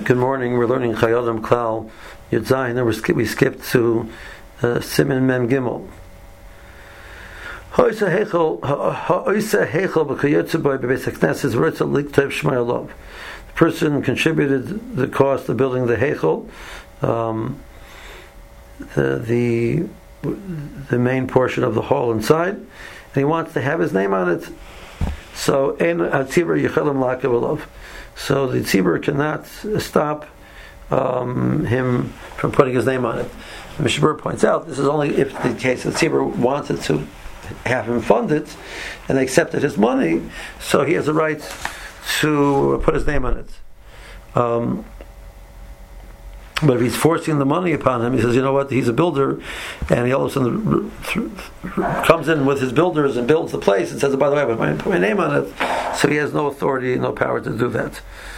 Good morning. We're learning Chayodim Klal Yud Zayin, and we skipped to Siman Mem Gimel. The person contributed the cost of building the Heichel, the main portion of the hall inside, and he wants to have his name on it. So So the tzibur cannot stop him from putting his name on it. The Mishnah Berurah points out this is only if the case the tzibur wanted to have him fund it, and they accepted his money, so he has a right to put his name on it. But if he's forcing the money upon him, he says, you know what, he's a builder, and he all of a sudden comes in with his builders and builds the place and says, oh, by the way, I put my name on it. So he has no authority, no power to do that.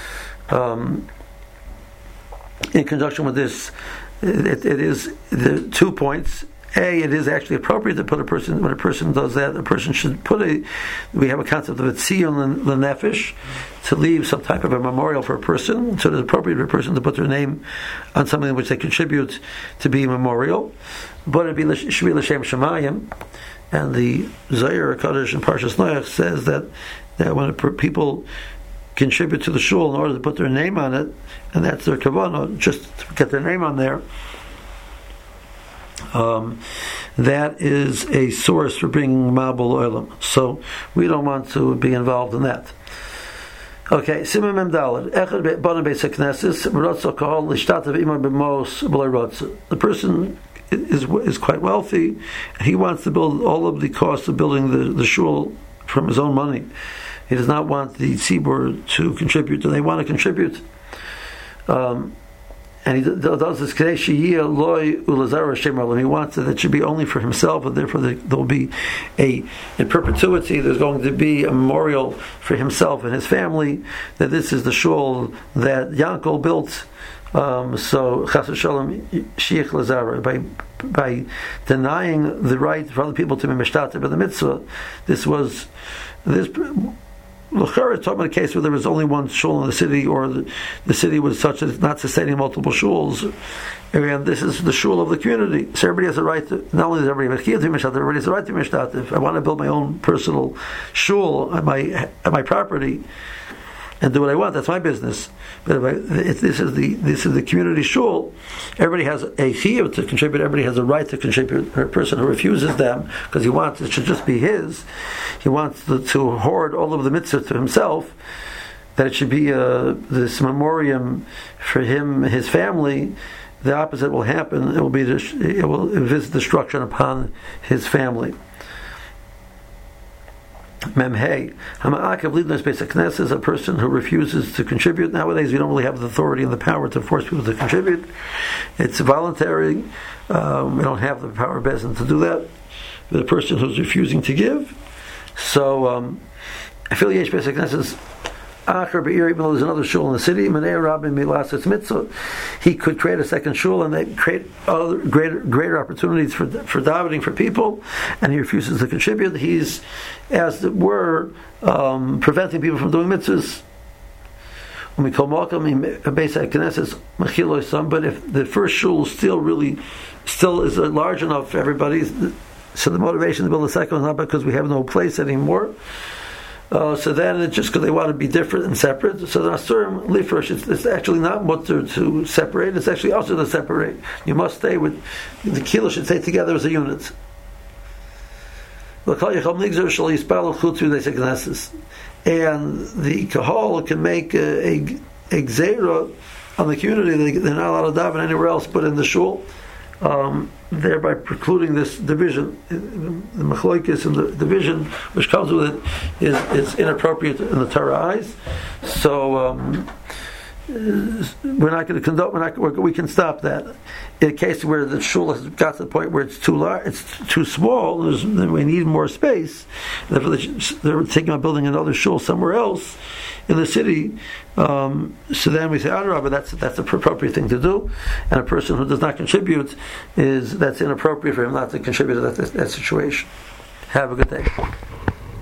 In conjunction with this, it is the 2 points. A, it is actually appropriate to put when a person does that, a person should we have a concept of a tziyun l'nefesh, to leave some type of a memorial for a person, so it is appropriate for a person to put their name on something in which they contribute to be a memorial. But it should be l'shem shemayim, and the Zohar Kodesh in Parshas Noach says that when people contribute to the shul in order to put their name on it, and that's their kavanah, just to get their name on there, that is a source for bringing Mabul Olam. So we don't want to be involved in that. Okay, Siman Mem Daled. Echad Bana Beis HaKnesses Rotza Kahal Lishtatav Ima B'Mos B'Lei Rotza. The person is quite wealthy. He wants to build all of the costs of building the shul from his own money. He does not want the tzibur to contribute, and they want to contribute. And he does this Kadeshiyah Loi Ulazar Hashem Olam. He wants that it should be only for himself, and therefore there will be in perpetuity, there's going to be a memorial for himself and his family, that this is the shul that Yankel built. So Chas v'Shalom Shiach Lazara, by denying the right for other people to be mishtatev by the mitzvah, this L'chara is talking about a case where there was only one shul in the city, or the city was such that it's not sustaining multiple shuls, and this is the shul of the community. So everybody has a right to, not only does everybody have a mishtatev, everybody has a right to mishtatev. I want to build my own personal shul at my property and do what I want. That's my business. But this is the community shul. Everybody has a chiyuv to contribute. Everybody has a right to contribute. A person who refuses them because he wants it should just be his. He wants to hoard all of the mitzvah to himself. That it should be this memoriam for him, his family. The opposite will happen. It will visit destruction upon his family. Memhei Hama'akav Lidnos Beis HaKnesses is a person who refuses to contribute. Nowadays, we don't really have the authority and the power to force people to contribute. It's voluntary. We don't have the power of Bezin to do that. The person who's refusing to give. So, affiliation Beis HaKnesses. Even though there's another shul in the city, he could create a second shul and they create other greater opportunities for davening for people, and he refuses to contribute. He's, as it were, preventing people from doing mitzvahs. But if the first shul still is large enough for everybody, so the motivation to build a second is not because we have no place anymore. So then it's just because they want to be different and separate. So the Asurim Lifresh, it's actually not mutter to separate, it's actually also to separate. You must stay with, the kilo should stay together as a unit. And the Kahal can make a gzeira on the community. They're not allowed to daven anywhere else but in the shul. Thereby precluding this division. The machloikis and the division which comes with it is inappropriate in the Torah eyes. So we're not going to conduct. We can stop that. In a case where the shul has got to the point where it's too large, it's too small, we need more space. Therefore, they're thinking about building another shul somewhere else in the city. So then we say, but that's the appropriate thing to do. And a person who does not contribute, that's inappropriate for him not to contribute to that situation. Have a good day.